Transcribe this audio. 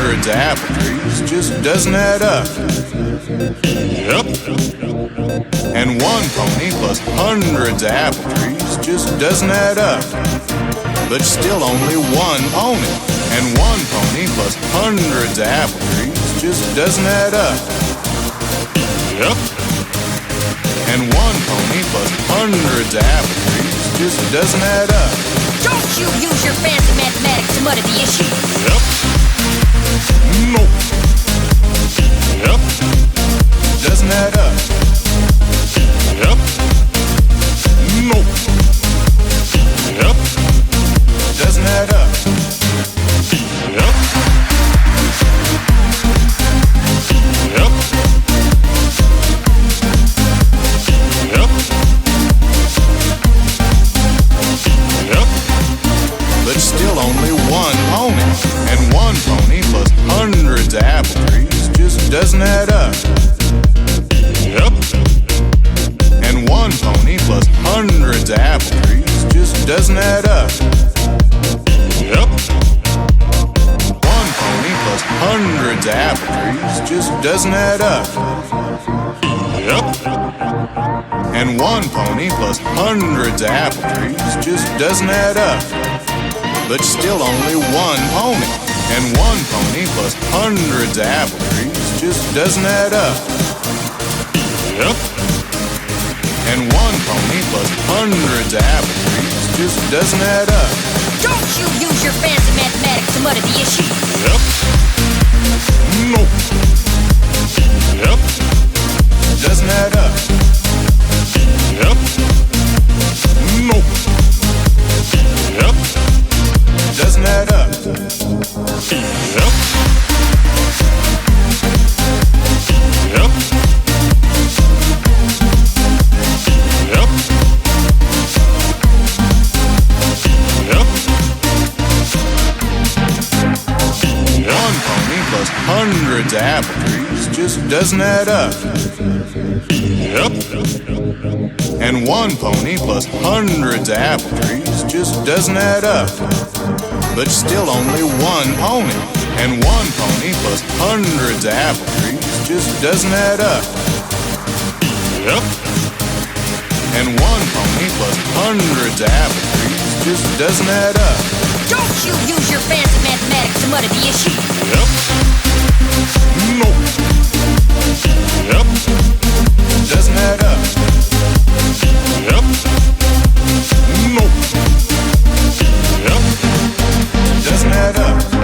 hundreds of apple trees just doesn't add up. Yep. And one pony plus hundreds of apple trees just doesn't add up. But still only one pony. And one pony plus hundreds of apple trees just doesn't add up. Yep. And one pony plus hundreds of apple trees just doesn't add up. Don't you use your fancy mathematics to muddy the issue. Yep. No, Yep. doesn't add up. Yep. No, Yep. doesn't add up. Yep. Yep. Yep. Yep. But still only one pony. And one pony plus hundreds of apple trees just doesn't add up. Yep. And one pony plus hundreds of apple trees just doesn't add up. Yep. One pony plus hundreds of apple trees just doesn't add up. Yep. And one pony plus hundreds of apple trees just doesn't add up. But still only one pony. And one pony plus hundreds of apple trees just doesn't add up. Yep. And one pony plus hundreds of apple trees just doesn't add up. Don't you use your fancy mathematics to muddy the issue. Yep. No, Yep. doesn't add up. Yep. No, Yep. doesn't add up. Yep. Yep. Yep. Yep. One pony plus hundreds of apple trees just doesn't add up. Yep. And one pony plus hundreds of apple trees just doesn't add up. But still only one pony. And one pony plus hundreds of apple trees just doesn't add up. Yep. And one pony plus hundreds of apple trees just doesn't add up. Don't you use your fancy mathematics to muddy the issue. Yep. No, Yep. doesn't add up. Yep. No, Yep. doesn't add up.